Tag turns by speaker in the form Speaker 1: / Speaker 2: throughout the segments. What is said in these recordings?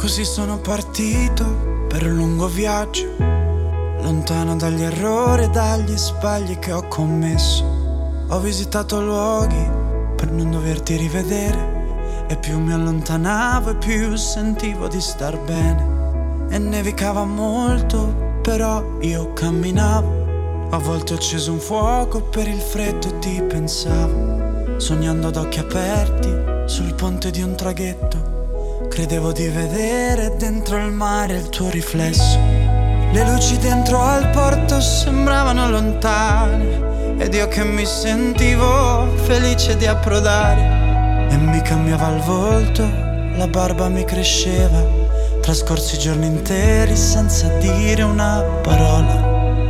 Speaker 1: Così sono partito per un lungo viaggio, lontano dagli errori e dagli sbagli che ho commesso. Ho visitato luoghi per non doverti rivedere, e più mi allontanavo e più sentivo di star bene. E nevicava molto, però io camminavo. A volte ho acceso un fuoco per il freddo e ti pensavo, sognando ad occhi aperti sul ponte di un traghetto. Credevo di vedere dentro il mare il tuo riflesso. Le luci dentro al porto sembravano lontane, ed io che mi sentivo felice di approdare. E mi cambiava il volto, la barba mi cresceva, trascorsi giorni interi senza dire una parola.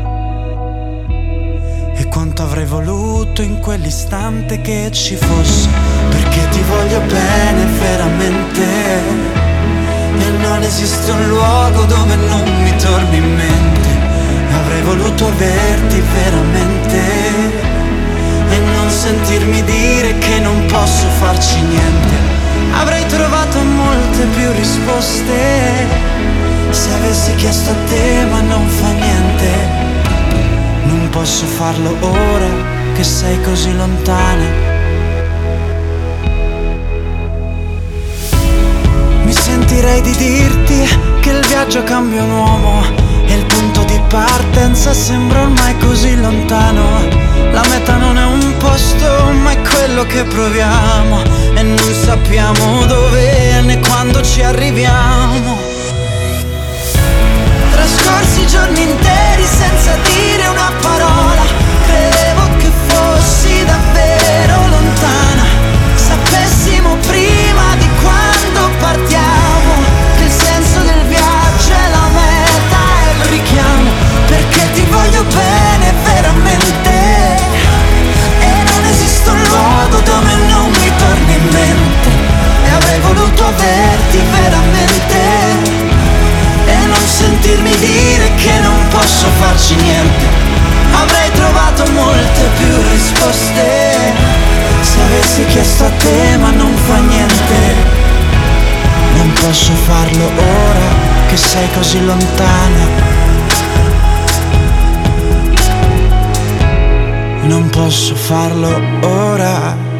Speaker 1: E quanto avrei voluto in quell'istante che ci fosse, perché ti voglio bene veramente, e non esiste un luogo dove non mi torni in mente. E avrei voluto averti veramente, e non sentirmi dire che non posso farci niente. Avrei trovato molte più risposte se avessi chiesto a te, ma non fa niente. Non posso farlo ora che sei così lontana. Mi sentirei di dirti che il viaggio cambia un uomo, e il punto di partenza sembra ormai così lontano. La meta non è un posto, ma è quello che proviamo, e non sappiamo dove né quando ci arriviamo. Trascorsi giorni interi senza dire una parola, credevo che fossi davvero lontana. Sapessimo prima di quando partiamo che il senso del viaggio è la meta e il richiamo, perché ti voglio bene veramente, e non esiste un luogo dove non mi torni in mente. E avrei voluto averti veramente, e non sentirmi dire che non posso farci niente. Avrei trovato molte più risposte se avessi chiesto a te, ma non fa niente. Non posso farlo ora che sei così lontana. Non posso farlo ora.